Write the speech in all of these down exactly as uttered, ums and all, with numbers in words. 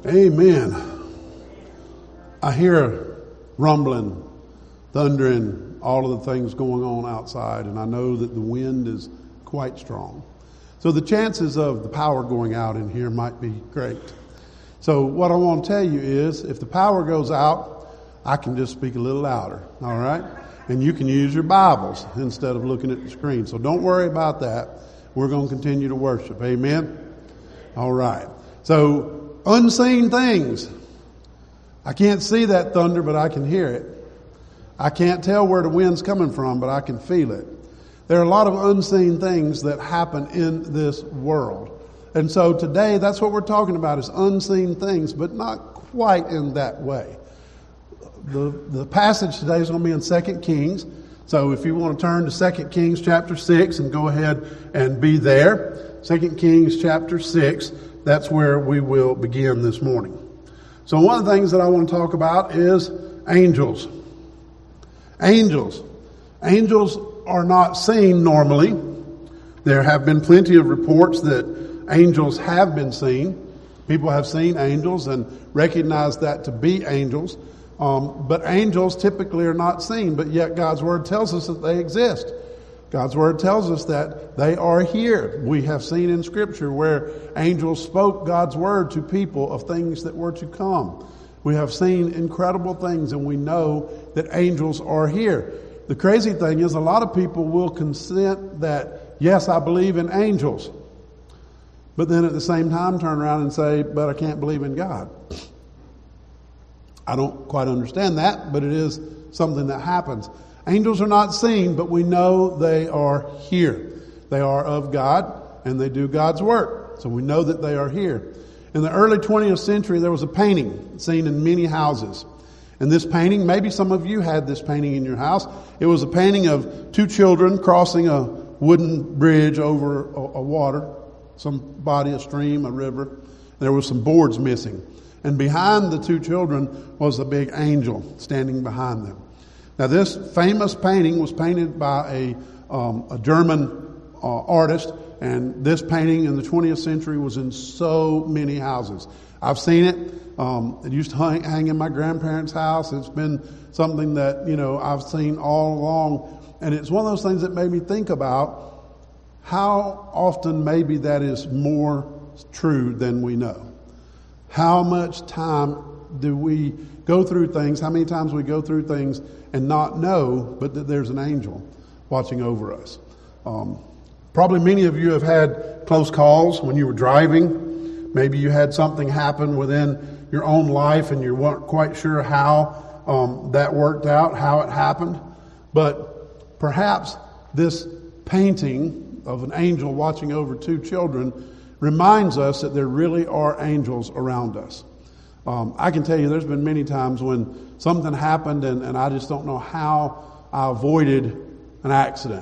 Amen. I hear rumbling, thundering, all of the things going on outside, and I know that the wind is quite strong. So the chances of the power going out in here might be great. So what I want to tell you is, if the power goes out, I can just speak a little louder, all right? And you can use your Bibles instead of looking at the screen. So don't worry about that. We're going to continue to worship. Amen? All right. So, unseen things. I can't see that thunder, but I can hear it. I can't tell where the wind's coming from, but I can feel it. There are a lot of unseen things that happen in this world. And so today, that's what we're talking about, is unseen things, but not quite in that way. The, the passage today is going to be in Second Kings. So if you want to turn to Second Kings chapter six and go ahead and be there. Second Kings chapter six, that's where we will begin this morning. So one of the things that I want to talk about is angels. Angels. Angels are not seen normally. There have been plenty of reports that angels have been seen. People have seen angels and recognized that to be angels. Um, but angels typically are not seen, but yet God's Word tells us that they exist. God's Word tells us that they are here. We have seen in Scripture where angels spoke God's Word to people of things that were to come. We have seen incredible things, and we know that angels are here. The crazy thing is, a lot of people will consent that, yes, I believe in angels, but then at the same time turn around and say, but I can't believe in God. I don't quite understand that, but it is something that happens. Angels are not seen, but we know they are here. They are of God, and they do God's work. So we know that they are here. In the early twentieth century, there was a painting seen in many houses. And this painting, maybe some of you had this painting in your house. It was a painting of two children crossing a wooden bridge over a, a water, some body, a stream, a river. There were some boards missing. And behind the two children was a big angel standing behind them. Now, this famous painting was painted by a, um, a German uh, artist, and this painting in the twentieth century was in so many houses. I've seen it. Um, it used to hang, hang in my grandparents' house. It's been something that, you know, I've seen all along. And it's one of those things that made me think about how often maybe that is more true than we know. How much time do we go through things, how many times we go through things and not know, but that there's an angel watching over us. Um, probably many of you have had close calls when you were driving. Maybe you had something happen within your own life and you weren't quite sure how um, that worked out, how it happened. But perhaps this painting of an angel watching over two children reminds us that there really are angels around us. Um, I can tell you there's been many times when something happened and, and I just don't know how I avoided an accident.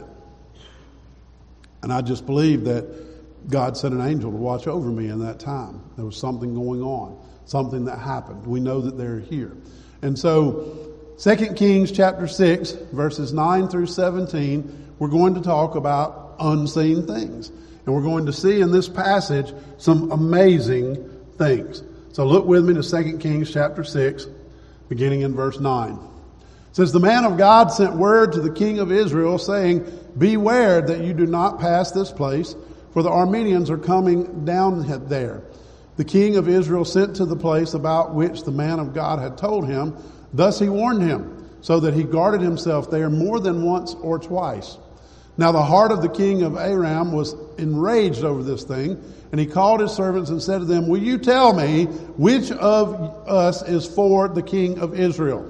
And I just believe that God sent an angel to watch over me in that time. There was something going on, something that happened. We know that they're here. And so, Second Kings chapter six, verses nine through seventeen, we're going to talk about unseen things. And we're going to see in this passage some amazing things. So look with me to Second Kings chapter six, beginning in verse nine. It says, the man of God sent word to the king of Israel, saying, beware that you do not pass this place, for the Arameans are coming down there. The king of Israel sent to the place about which the man of God had told him. Thus he warned him, so that he guarded himself there more than once or twice. Now the heart of the king of Aram was enraged over this thing, and he called his servants and said to them, will you tell me which of us is for the king of Israel?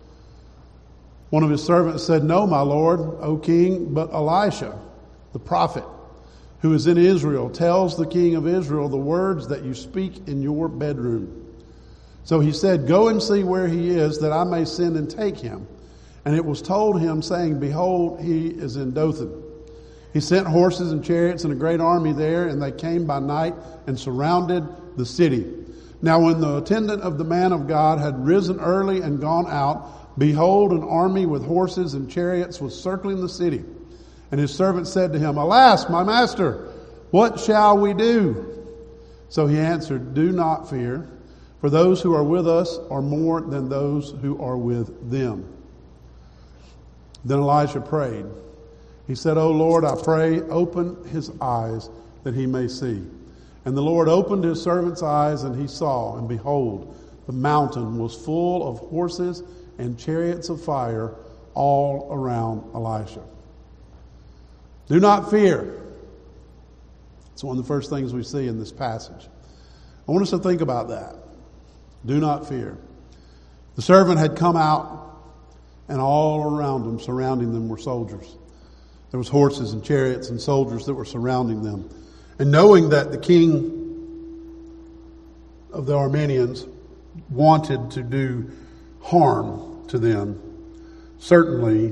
One of his servants said, no, my lord, O king, but Elisha, the prophet, who is in Israel, tells the king of Israel the words that you speak in your bedroom. So he said, go and see where he is, that I may send and take him. And it was told him, saying, behold, he is in Dothan. He sent horses and chariots and a great army there, and they came by night and surrounded the city. Now when the attendant of the man of God had risen early and gone out, behold, an army with horses and chariots was circling the city. And his servant said to him, alas, my master, what shall we do? So he answered, do not fear, for For those who are with us are more than those who are with them. Then Elisha prayed. He said, O Lord, I pray, open his eyes that he may see. And the Lord opened his servant's eyes, and he saw, and behold, the mountain was full of horses and chariots of fire all around Elisha. Do not fear. It's one of the first things we see in this passage. I want us to think about that. Do not fear. The servant had come out, and all around him, surrounding them, were soldiers. There was horses and chariots and soldiers that were surrounding them. And knowing that the king of the Arameans wanted to do harm to them, certainly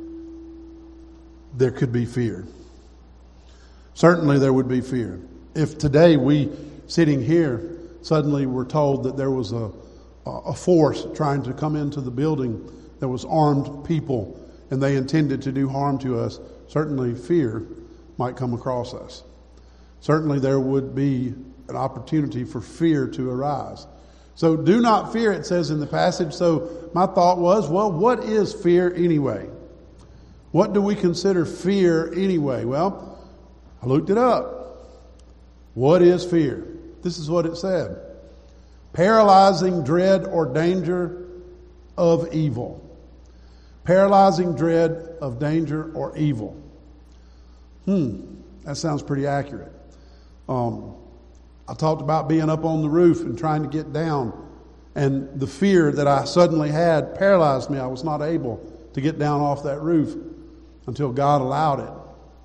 there could be fear. Certainly there would be fear. If today we, sitting here, suddenly were told that there was a, a force trying to come into the building that was armed people and they intended to do harm to us, certainly fear might come across us. Certainly there would be an opportunity for fear to arise. So do not fear, it says in the passage. So my thought was, well, what is fear anyway? What do we consider fear anyway? Well, I looked it up. What is fear? This is what it said. Paralyzing dread or danger of evil. Paralyzing dread of danger or evil. Hmm, that sounds pretty accurate. Um, I talked about being up on the roof and trying to get down, and the fear that I suddenly had paralyzed me. I was not able to get down off that roof until God allowed it.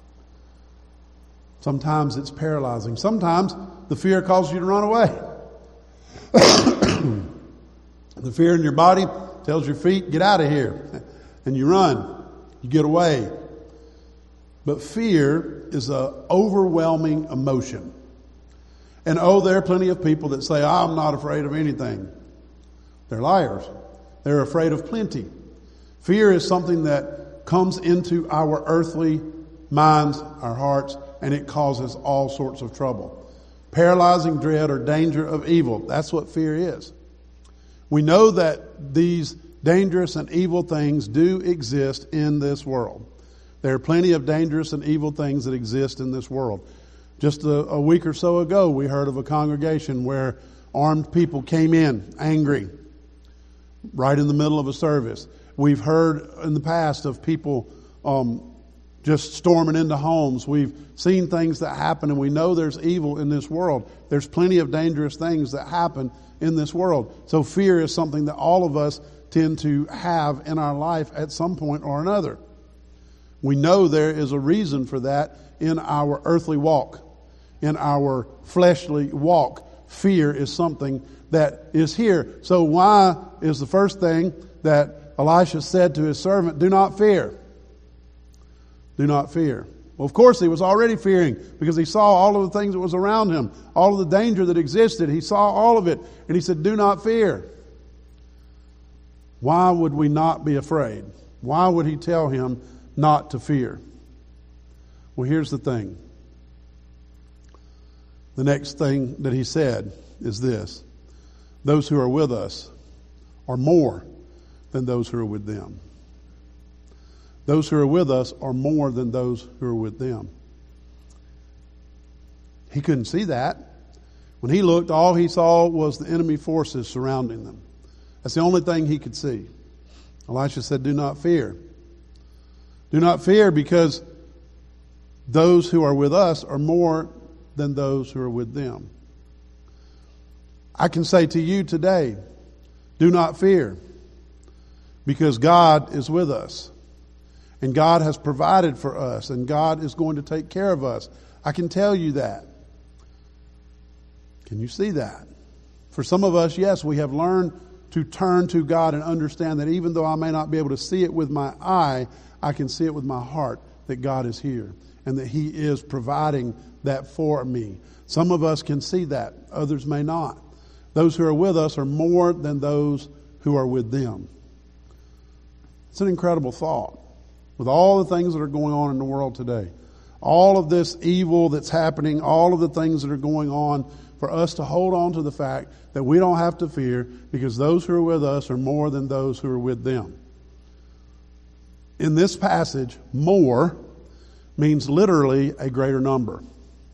Sometimes it's paralyzing. Sometimes the fear causes you to run away. The fear in your body tells your feet, get out of here. And you run. You get away. But fear is an overwhelming emotion. And oh, there are plenty of people that say, I'm not afraid of anything. They're liars. They're afraid of plenty. Fear is something that comes into our earthly minds, our hearts, and it causes all sorts of trouble. Paralyzing dread or danger of evil. That's what fear is. We know that these dangerous and evil things do exist in this world. There are plenty of dangerous and evil things that exist in this world. Just a, a week or so ago, we heard of a congregation where armed people came in angry right in the middle of a service. We've heard in the past of people um, just storming into homes. We've seen things that happen, and we know there's evil in this world. There's plenty of dangerous things that happen in this world. So fear is something that all of us tend to have in our life at some point or another. We know there is a reason for that in our earthly walk, in our fleshly walk. Fear is something that is here. So why is the first thing that Elisha said to his servant, do not fear? Do not fear. Well, of course, he was already fearing because he saw all of the things that was around him, all of the danger that existed. He saw all of it, and he said, do not fear. Why would we not be afraid? Why would he tell him not to fear? Well, here's the thing. The next thing that he said is this. Those who are with us are more than those who are with them. Those who are with us are more than those who are with them. He couldn't see that. When he looked, all he saw was the enemy forces surrounding them. That's the only thing he could see. Elisha said, do not fear. Do not fear, because those who are with us are more than those who are with them. I can say to you today, do not fear, because God is with us. And God has provided for us, and God is going to take care of us. I can tell you that. Can you see that? For some of us, yes, we have learned to turn to God and understand that even though I may not be able to see it with my eye, I can see it with my heart that God is here and that He is providing that for me. Some of us can see that. Others may not. Those who are with us are more than those who are with them. It's an incredible thought. With all the things that are going on in the world today, all of this evil that's happening, all of the things that are going on, for us to hold on to the fact that we don't have to fear because those who are with us are more than those who are with them. In this passage, more means literally a greater number.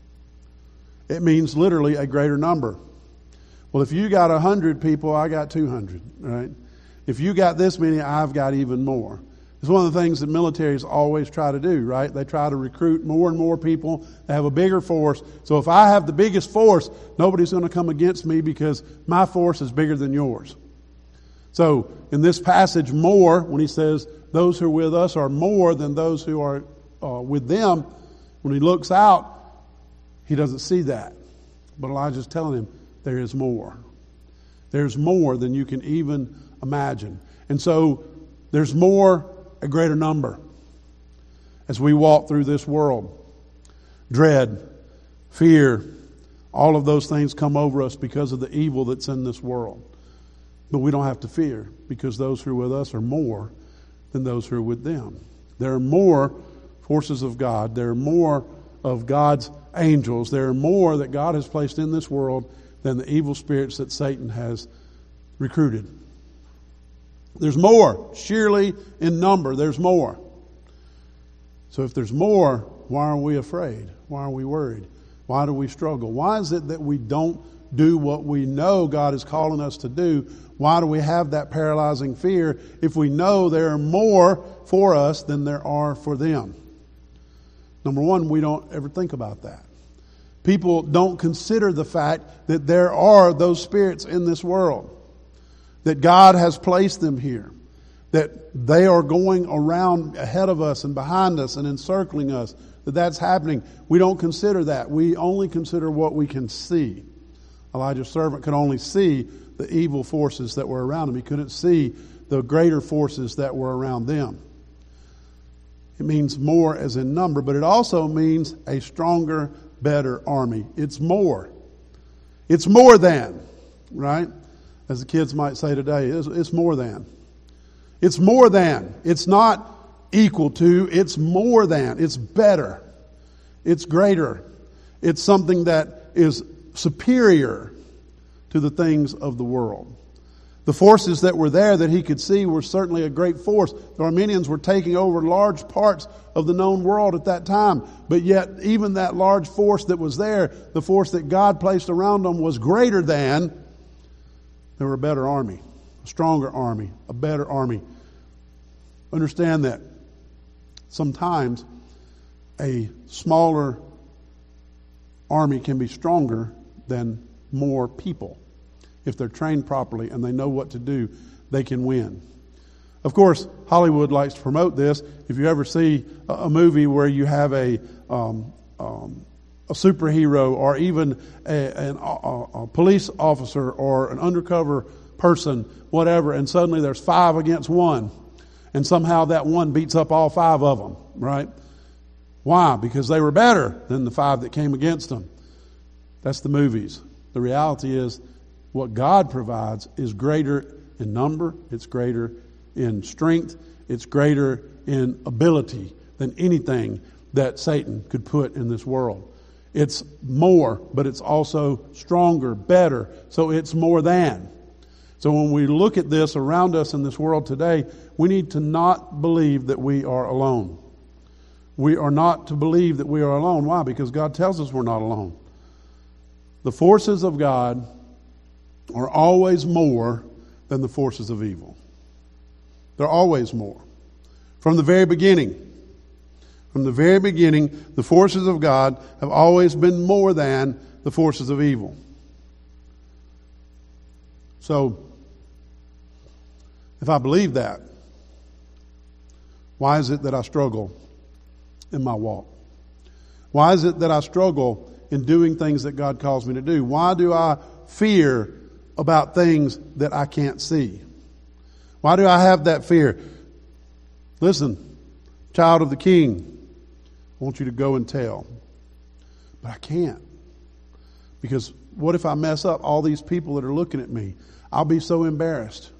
It means literally a greater number. Well, if you got one hundred people, I got two hundred, right? If you got this many, I've got even more. It's one of the things that militaries always try to do, right? They try to recruit more and more people. They have a bigger force. So if I have the biggest force, nobody's going to come against me because my force is bigger than yours. So in this passage, more, when he says those who are with us are more than those who are uh, with them, when he looks out, he doesn't see that. But Elijah's telling him there is more. There's more than you can even imagine. And so there's more, a greater number. As we walk through this world, dread, fear, all of those things come over us because of the evil that's in this world. But we don't have to fear because those who are with us are more than those who are with them. There are more forces of God. There are more of God's angels. There are more that God has placed in this world than the evil spirits that Satan has recruited. There's more. Surely in number, there's more. So if there's more, why are we afraid? Why are we worried? Why do we struggle? Why is it that we don't do what we know God is calling us to do? Why do we have that paralyzing fear if we know there are more for us than there are for them? Number one, we don't ever think about that. People don't consider the fact that there are those spirits in this world, that God has placed them here, that they are going around ahead of us and behind us and encircling us, that that's happening. We don't consider that. We only consider what we can see. Elijah's servant could only see the evil forces that were around him. He couldn't see the greater forces that were around them. It means more as in number, but it also means a stronger, better army. It's more. It's more than, right? As the kids might say today, it's, it's more than. It's more than. It's not equal to, it's more than. It's better. It's greater. It's something that is superior to the things of the world. The forces that were there that he could see were certainly a great force. The Armenians were taking over large parts of the known world at that time. But yet, even that large force that was there, the force that God placed around them was greater than. They were a better army, a stronger army, a better army. Understand that sometimes a smaller army can be stronger than more people. If they're trained properly and they know what to do, they can win. Of course, Hollywood likes to promote this. If you ever see a, a movie where you have a um, um, a superhero or even a, an, a, a police officer or an undercover person, whatever, and suddenly there's five against one, and somehow that one beats up all five of them, right? Why? Because they were better than the five that came against them. That's the movies. The reality is what God provides is greater in number, it's greater in strength, it's greater in ability than anything that Satan could put in this world. It's more, but it's also stronger, better, so it's more than. So when we look at this around us in this world today, we need to not believe that we are alone. We are not to believe that we are alone. Why? Because God tells us we're not alone. The forces of God are always more than the forces of evil. They're always more. From the very beginning, from the very beginning, the forces of God have always been more than the forces of evil. So, if I believe that, why is it that I struggle in my walk? Why is it that I struggle in doing things that God calls me to do? Why do I fear about things that I can't see? Why do I have that fear? Listen, child of the King, I want you to go and tell. But I can't. Because what if I mess up all these people that are looking at me? I'll be so embarrassed.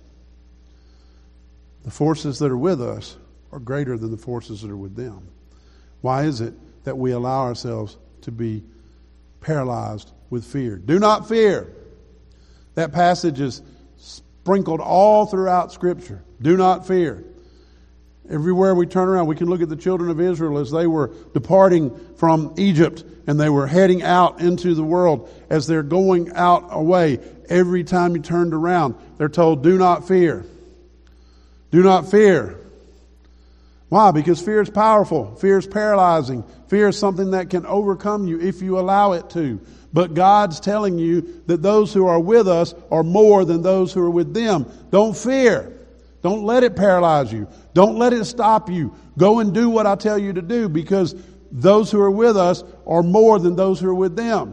The forces that are with us are greater than the forces that are with them. Why is it? that we allow ourselves to be paralyzed with fear. Do not fear. That passage is sprinkled all throughout Scripture. Do not fear. Everywhere we turn around, we can look at the children of Israel as they were departing from Egypt and they were heading out into the world. As they're going out away, every time you turned around, they're told, do not fear. Do not fear. Why? Because fear is powerful. Fear is paralyzing. Fear is something that can overcome you if you allow it to. But God's telling you that those who are with us are more than those who are with them. Don't fear. Don't let it paralyze you. Don't let it stop you. Go and do what I tell you to do, because those who are with us are more than those who are with them.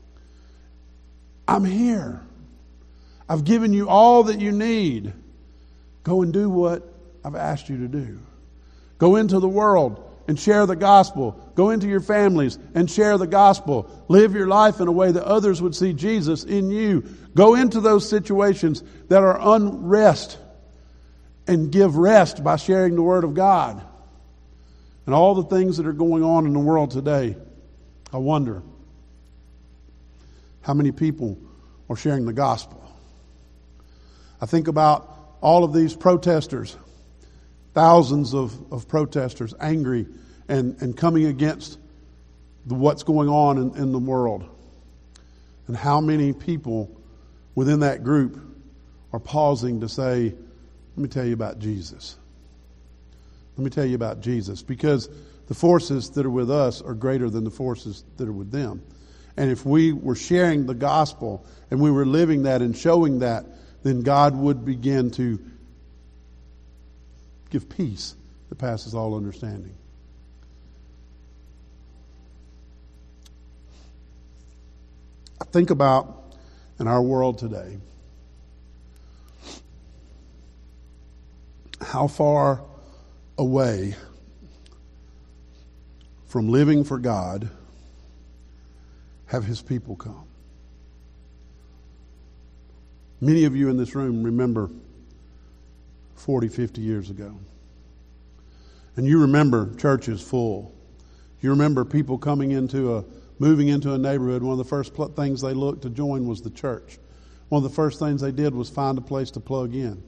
I'm here. I've given you all that you need. Go and do what I've asked you to do. Go into the world and share the gospel. Go into your families and share the gospel. Live your life in a way that others would see Jesus in you. Go into those situations that are unrest and give rest by sharing the Word of God. And all the things that are going on in the world today, I wonder how many people are sharing the gospel. I think about all of these protesters, thousands of, of protesters angry and, and coming against the, what's going on in, in the world. And how many people within that group are pausing to say, let me tell you about Jesus. Let me tell you about Jesus. Because the forces that are with us are greater than the forces that are with them. And if we were sharing the gospel and we were living that and showing that, then God would begin to give peace that passes all understanding. I think about in our world today, how far away from living for God have His people come. Many of you in this room remember forty, fifty years ago. And you remember churches full. You remember people coming into a, moving into a neighborhood. One of the first pl- things they looked to join was the church. One of the first things they did was find a place to plug in.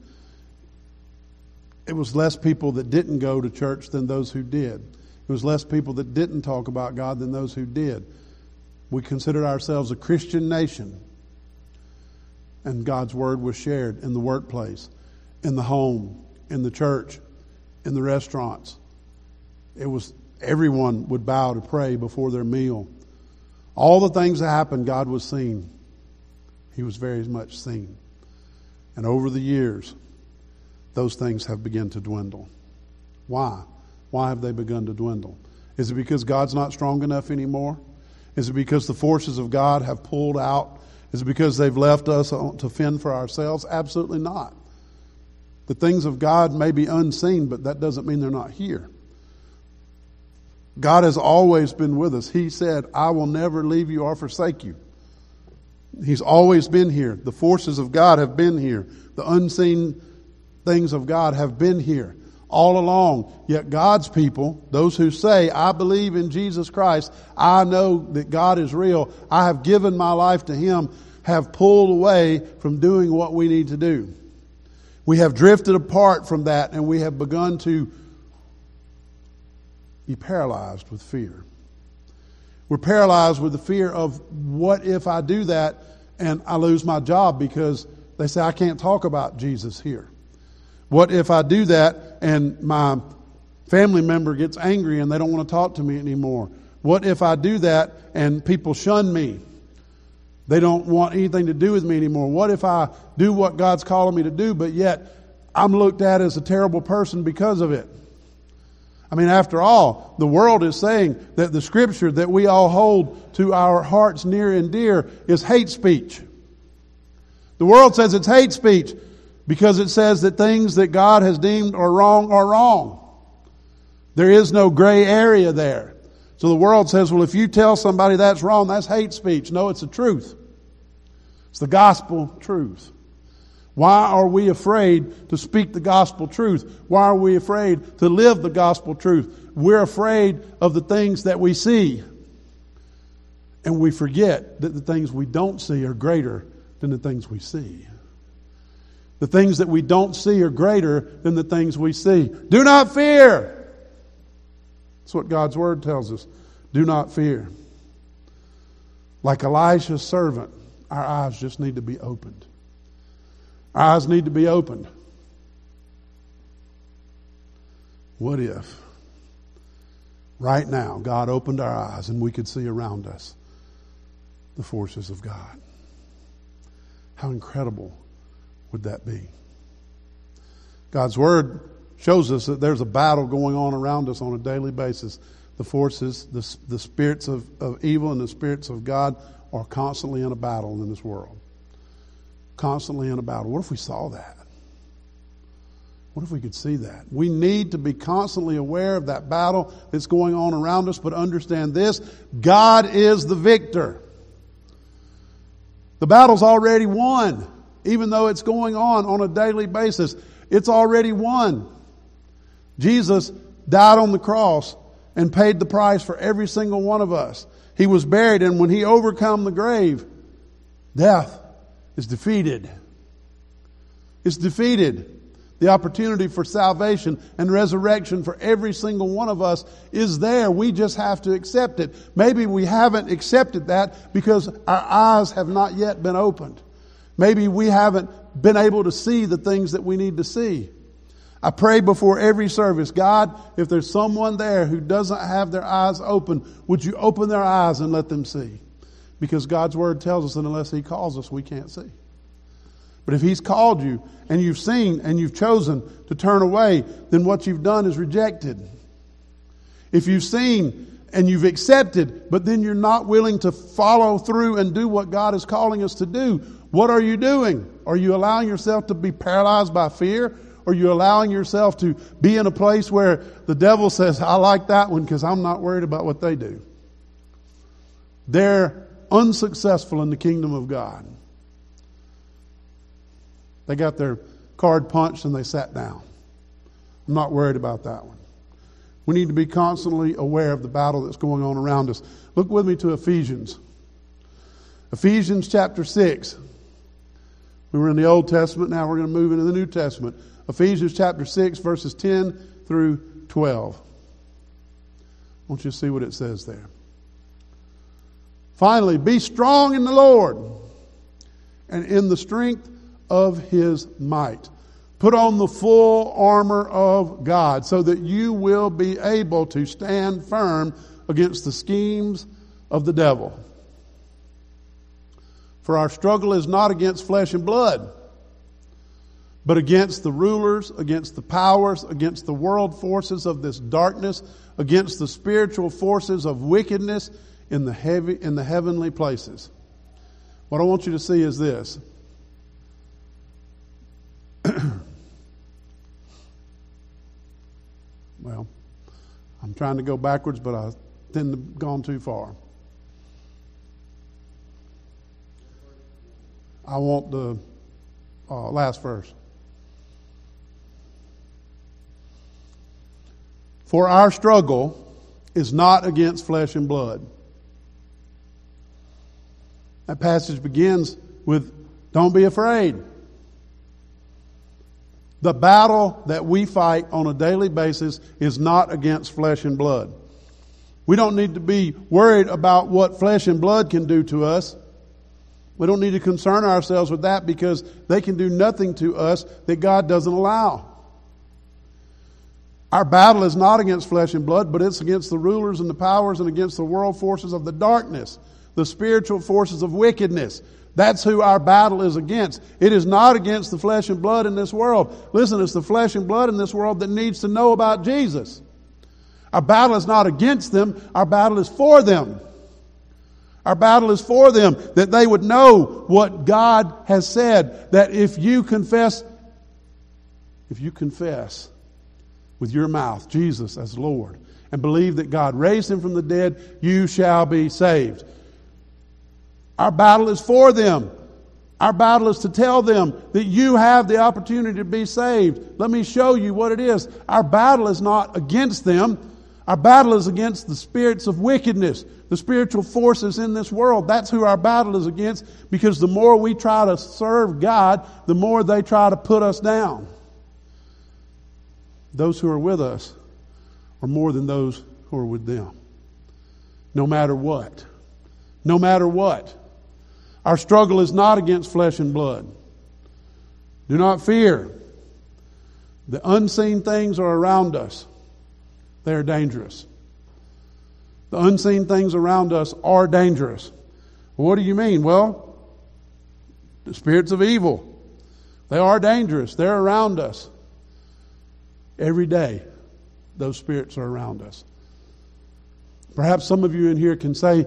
It was less people that didn't go to church than those who did. It was less people that didn't talk about God than those who did. We considered ourselves a Christian nation. And God's Word was shared in the workplace, in the home, in the church, in the restaurants. It was, everyone would bow to pray before their meal. All the things that happened, God was seen. He was very much seen. And over the years, those things have begun to dwindle. Why? Why have they begun to dwindle? Is it because God's not strong enough anymore? Is it because the forces of God have pulled out? Is it because they've left us to fend for ourselves? Absolutely not. The things of God may be unseen, but that doesn't mean they're not here. God has always been with us. He said, I will never leave you or forsake you. He's always been here. The forces of God have been here. The unseen things of God have been here all along. Yet God's people, those who say, I believe in Jesus Christ, I know that God is real, I have given my life to Him, have pulled away from doing what we need to do. We have drifted apart from that, and we have begun to be paralyzed with fear. We're paralyzed with the fear of, what if I do that and I lose my job because they say I can't talk about Jesus here? What if I do that and my family member gets angry and they don't want to talk to me anymore? What if I do that and people shun me? They don't want anything to do with me anymore. What if I do what God's calling me to do, but yet I'm looked at as a terrible person because of it? I mean, after all, the world is saying that the Scripture that we all hold to our hearts near and dear is hate speech. The world says it's hate speech because it says that things that God has deemed are wrong are wrong. There is no gray area there. So the world says, well, if you tell somebody that's wrong, that's hate speech. No, it's the truth. It's the gospel truth. Why are we afraid to speak the gospel truth? Why are we afraid to live the gospel truth? We're afraid of the things that we see. And we forget that the things we don't see are greater than the things we see. The things that we don't see are greater than the things we see. Do not fear. That's what God's Word tells us. Do not fear. Like Elisha's servant, our eyes just need to be opened. Our eyes need to be opened. What if right now God opened our eyes and we could see around us the forces of God? How incredible would that be? God's Word shows us that there's a battle going on around us on a daily basis. The forces, the, the spirits of, of evil and the spirits of God are constantly in a battle in this world. Constantly in a battle. What if we saw that? What if we could see that? We need to be constantly aware of that battle that's going on around us, but understand this: God is the victor. The battle's already won, even though it's going on on a daily basis. It's already won. Jesus died on the cross and paid the price for every single one of us. He was buried, and when He overcome the grave, death is defeated. It's defeated. The opportunity for salvation and resurrection for every single one of us is there. We just have to accept it. Maybe we haven't accepted that because our eyes have not yet been opened. Maybe we haven't been able to see the things that we need to see. I pray before every service, God, if there's someone there who doesn't have their eyes open, would you open their eyes and let them see? Because God's Word tells us that unless He calls us, we can't see. But if He's called you and you've seen and you've chosen to turn away, then what you've done is rejected. If you've seen and you've accepted, but then you're not willing to follow through and do what God is calling us to do, what are you doing? Are you allowing yourself to be paralyzed by fear? Are you allowing yourself to be in a place where the devil says, I like that one because I'm not worried about what they do? They're unsuccessful in the kingdom of God. They got their card punched and they sat down. I'm not worried about that one. We need to be constantly aware of the battle that's going on around us. Look with me to Ephesians. Ephesians chapter six. We were in the Old Testament, now we're going to move into the New Testament. Ephesians chapter six, verses ten through twelve. I want you to see what it says there. Finally, be strong in the Lord and in the strength of His might. Put on the full armor of God so that you will be able to stand firm against the schemes of the devil. For our struggle is not against flesh and blood, but against the rulers, against the powers, against the world forces of this darkness, against the spiritual forces of wickedness in the heavy, in the heavenly places. What I want you to see is this. Well, I'm trying to go backwards, but I tend to have gone too far. I want the uh, last verse. For our struggle is not against flesh and blood. That passage begins with, don't be afraid. The battle that we fight on a daily basis is not against flesh and blood. We don't need to be worried about what flesh and blood can do to us. We don't need to concern ourselves with that because they can do nothing to us that God doesn't allow. Our battle is not against flesh and blood, but it's against the rulers and the powers and against the world forces of the darkness, the spiritual forces of wickedness. That's who our battle is against. It is not against the flesh and blood in this world. Listen, it's the flesh and blood in this world that needs to know about Jesus. Our battle is not against them. Our battle is for them. Our battle is for them, that they would know what God has said, that if you confess, if you confess with your mouth Jesus as Lord and believe that God raised Him from the dead, you shall be saved. Our battle is for them. Our battle is to tell them that you have the opportunity to be saved. Let me show you what it is. Our battle is not against them. Our battle is against the spirits of wickedness, the spiritual forces in this world. That's who our battle is against, because the more we try to serve God, the more they try to put us down. Those who are with us are more than those who are with them. No matter what. No matter what. Our struggle is not against flesh and blood. Do not fear. The unseen things are around us. They are dangerous. The unseen things around us are dangerous. What do you mean? Well, the spirits of evil. They are dangerous. They're around us. Every day, those spirits are around us. Perhaps some of you in here can say,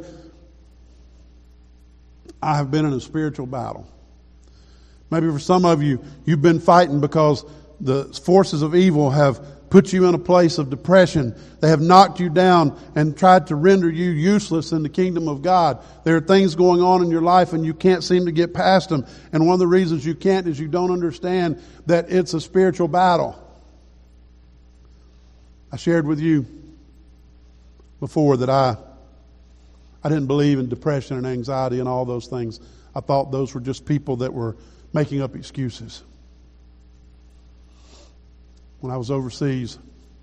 I have been in a spiritual battle. Maybe for some of you, you've been fighting because the forces of evil have put you in a place of depression. They have knocked you down and tried to render you useless in the kingdom of God. There are things going on in your life and you can't seem to get past them. And one of the reasons you can't is you don't understand that it's a spiritual battle. I shared with you before that I I didn't believe in depression and anxiety and all those things. I thought those were just people that were making up excuses. When I was overseas,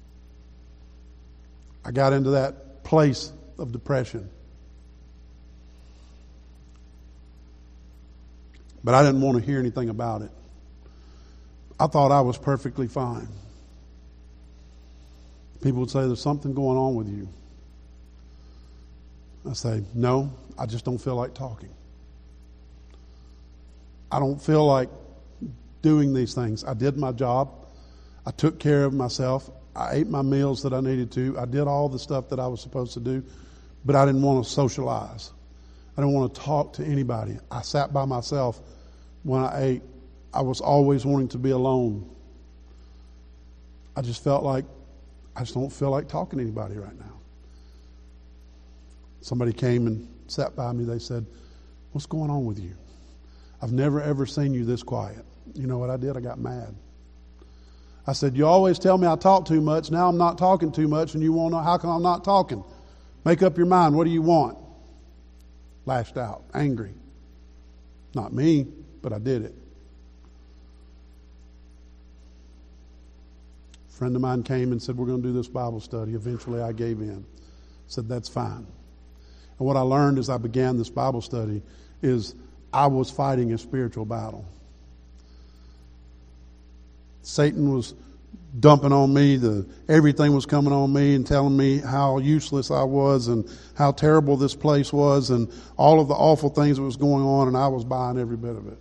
I got into that place of depression. But I didn't want to hear anything about it. I thought I was perfectly fine. People would say, there's something going on with you. I say, no, I just don't feel like talking. I don't feel like doing these things. I did my job. I took care of myself. I ate my meals that I needed to. I did all the stuff that I was supposed to do, but I didn't want to socialize. I didn't want to talk to anybody. I sat by myself when I ate. I was always wanting to be alone. I just felt like I just don't feel like talking to anybody right now. Somebody came and sat by me. They said, what's going on with you? I've never ever seen you this quiet. You know what I did? I got mad. I said, you always tell me I talk too much. Now I'm not talking too much, and you want to know how come I'm not talking? Make up your mind. What do you want? Lashed out, angry. Not me, but I did it. A friend of mine came and said, we're going to do this Bible study. Eventually I gave in. Said, that's fine. And what I learned as I began this Bible study is I was fighting a spiritual battle. Satan was dumping on me. The everything was coming on me and telling me how useless I was and how terrible this place was and all of the awful things that was going on, and I was buying every bit of it.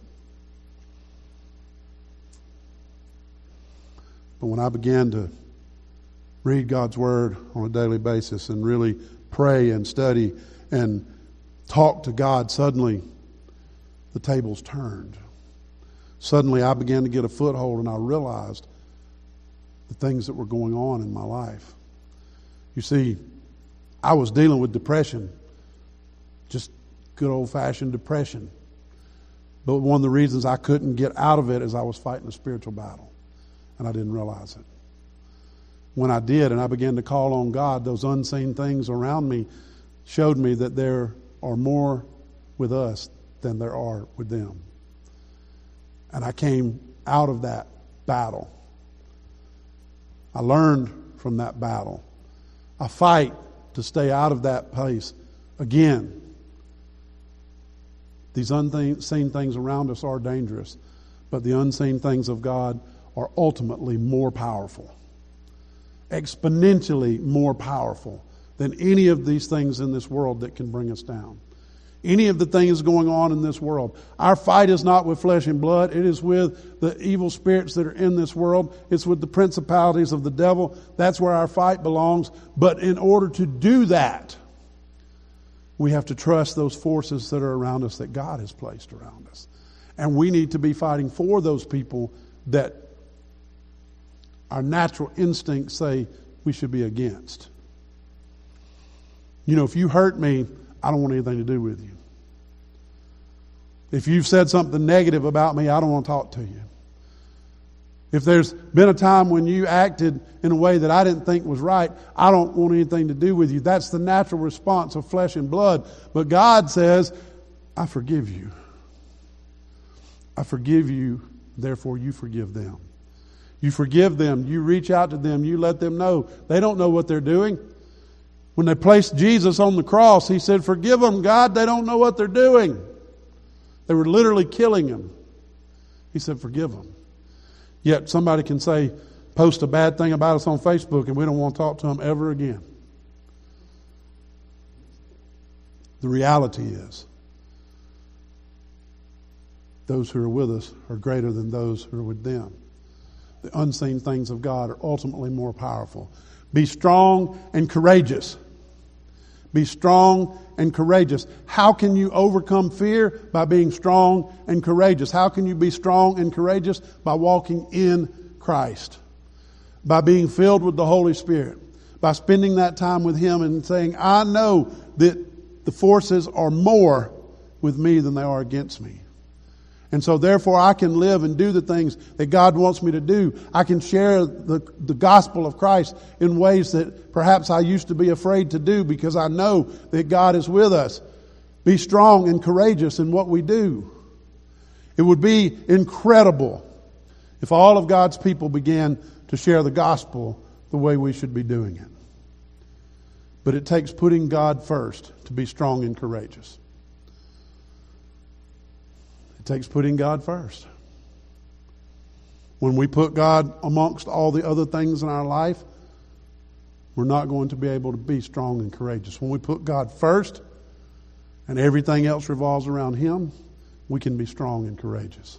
But when I began to read God's Word on a daily basis and really pray and study and talk to God, suddenly the tables turned. Suddenly I began to get a foothold, and I realized the things that were going on in my life. You see, I was dealing with depression, just good old-fashioned depression. But one of the reasons I couldn't get out of it is I was fighting a spiritual battle, and I didn't realize it. When I did, and I began to call on God, those unseen things around me showed me that there are more with us than there are with them. And I came out of that battle. I learned from that battle. I fight to stay out of that place. Again, these unseen things around us are dangerous, but the unseen things of God are ultimately more powerful, exponentially more powerful than any of these things in this world that can bring us down. Any of the things going on in this world. Our fight is not with flesh and blood. It is with the evil spirits that are in this world. It's with the principalities of the devil. That's where our fight belongs. But in order to do that, we have to trust those forces that are around us that God has placed around us. And we need to be fighting for those people that our natural instincts say we should be against. You know, if you hurt me, I don't want anything to do with you. If you've said something negative about me, I don't want to talk to you. If there's been a time when you acted in a way that I didn't think was right, I don't want anything to do with you. That's the natural response of flesh and blood. But God says, I forgive you. I forgive you, therefore you forgive them. You forgive them. You reach out to them. You let them know. They don't know what they're doing. When they placed Jesus on the cross, He said, forgive them, God. They don't know what they're doing. They were literally killing Him. He said, forgive them. Yet somebody can say, post a bad thing about us on Facebook, and we don't want to talk to them ever again. The reality is, those who are with us are greater than those who are with them. The unseen things of God are ultimately more powerful. Be strong and courageous. Be strong and courageous. How can you overcome fear? By being strong and courageous. How can you be strong and courageous? By walking in Christ. By being filled with the Holy Spirit. By spending that time with Him and saying, I know that the forces are more with me than they are against me. And so therefore I can live and do the things that God wants me to do. I can share the, the gospel of Christ in ways that perhaps I used to be afraid to do because I know that God is with us. Be strong and courageous in what we do. It would be incredible if all of God's people began to share the gospel the way we should be doing it. But it takes putting God first to be strong and courageous. It takes putting God first. When we put God amongst all the other things in our life, we're not going to be able to be strong and courageous. When we put God first and everything else revolves around Him, we can be strong and courageous.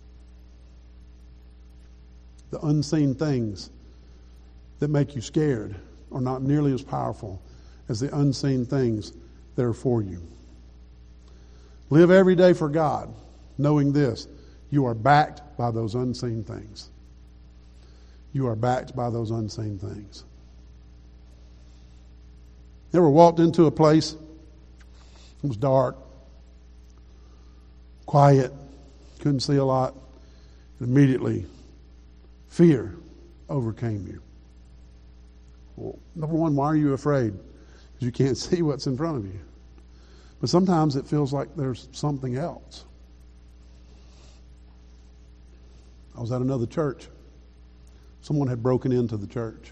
The unseen things that make you scared are not nearly as powerful as the unseen things that are for you. Live every day for God, knowing this, you are backed by those unseen things. You are backed by those unseen things. Ever walked into a place, it was dark, quiet, couldn't see a lot, and immediately fear overcame you. Well, number one, why are you afraid? Because you can't see what's in front of you. But sometimes it feels like there's something else. I was at another church. Someone had broken into the church.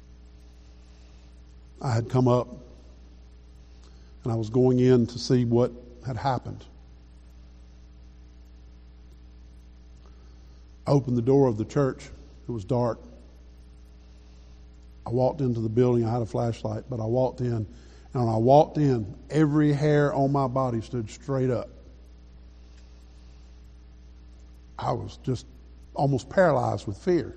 I had come up and I was going in to see what had happened. I opened the door of the church. It was dark. I walked into the building. I had a flashlight, but I walked in. And when I walked in, every hair on my body stood straight up. I was just almost paralyzed with fear.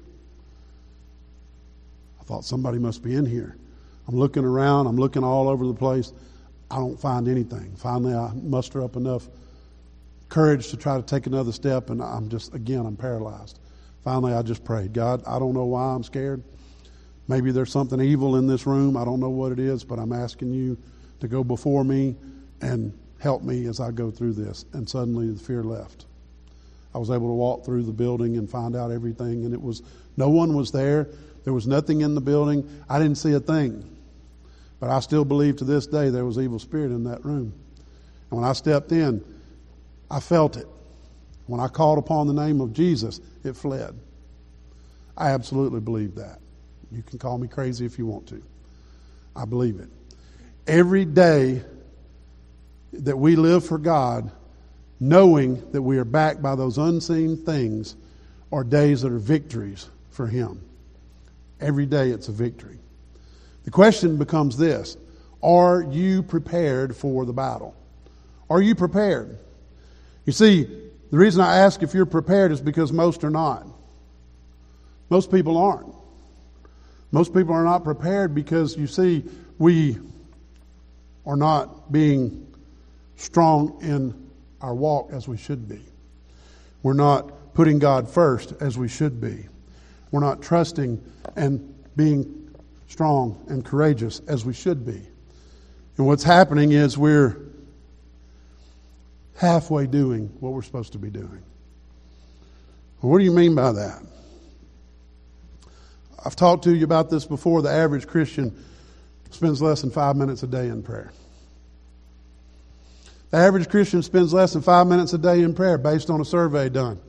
I thought somebody must be in here. I'm looking around. I'm looking all over the place. I don't find anything. Finally, I muster up enough courage to try to take another step, and I'm just, again, I'm paralyzed. Finally, I just prayed, God, I don't know why I'm scared. Maybe there's something evil in this room. I don't know what it is, but I'm asking you to go before me and help me as I go through this. And suddenly the fear left. I was able to walk through the building and find out everything, and it was, no one was there. There was nothing in the building. I didn't see a thing. But I still believe to this day there was evil spirit in that room. And when I stepped in, I felt it. When I called upon the name of Jesus, it fled. I absolutely believe that. You can call me crazy if you want to. I believe it. Every day that we live for God, knowing that we are backed by those unseen things, are days that are victories for Him. Every day it's a victory. The question becomes this: are you prepared for the battle? Are you prepared? You see, the reason I ask if you're prepared is because most are not. Most people aren't. Most people are not prepared because, you see, we are not being strong in our walk as we should be. We're not putting God first as we should be. We're not trusting and being strong and courageous as we should be. And what's happening is we're halfway doing what we're supposed to be doing. Well, what do you mean by that? I've talked to you about this before. The average Christian spends less than five minutes a day in prayer. The average Christian spends less than five minutes a day in prayer based on a survey done.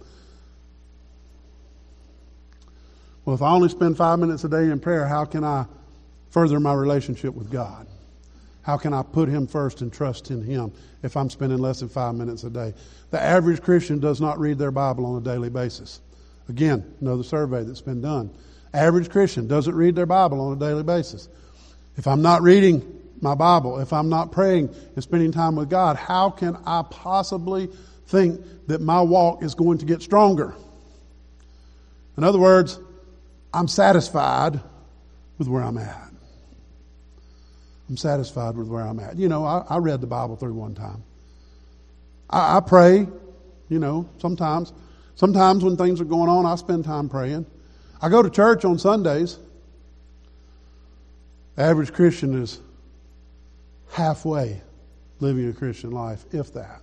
Well, if I only spend five minutes a day in prayer, how can I further my relationship with God? How can I put Him first and trust in Him if I'm spending less than five minutes a day? The average Christian does not read their Bible on a daily basis. Again, another survey that's been done. Average Christian doesn't read their Bible on a daily basis. If I'm not reading my Bible, if I'm not praying and spending time with God, how can I possibly think that my walk is going to get stronger? In other words, I'm satisfied with where I'm at. I'm satisfied with where I'm at. You know, I, I read the Bible through one time. I, I pray, you know, sometimes. Sometimes when things are going on, I spend time praying. I go to church on Sundays. The average Christian is halfway living a Christian life, if that.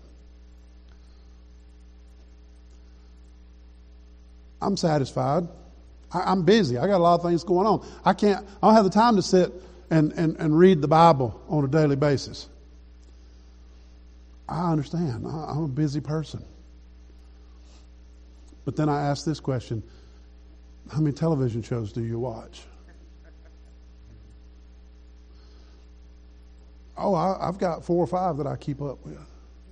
I'm satisfied. I, I'm busy. I got a lot of things going on. I can't, I don't have the time to sit and, and, and read the Bible on a daily basis. I understand. I, I'm a busy person. But then I ask this question: how many television shows do you watch? Oh, I, I've got four or five that I keep up with.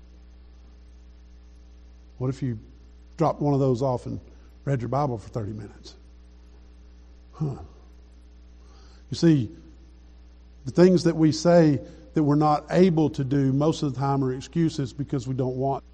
What if you dropped one of those off and read your Bible for thirty minutes? Huh. You see, the things that we say that we're not able to do most of the time are excuses because we don't want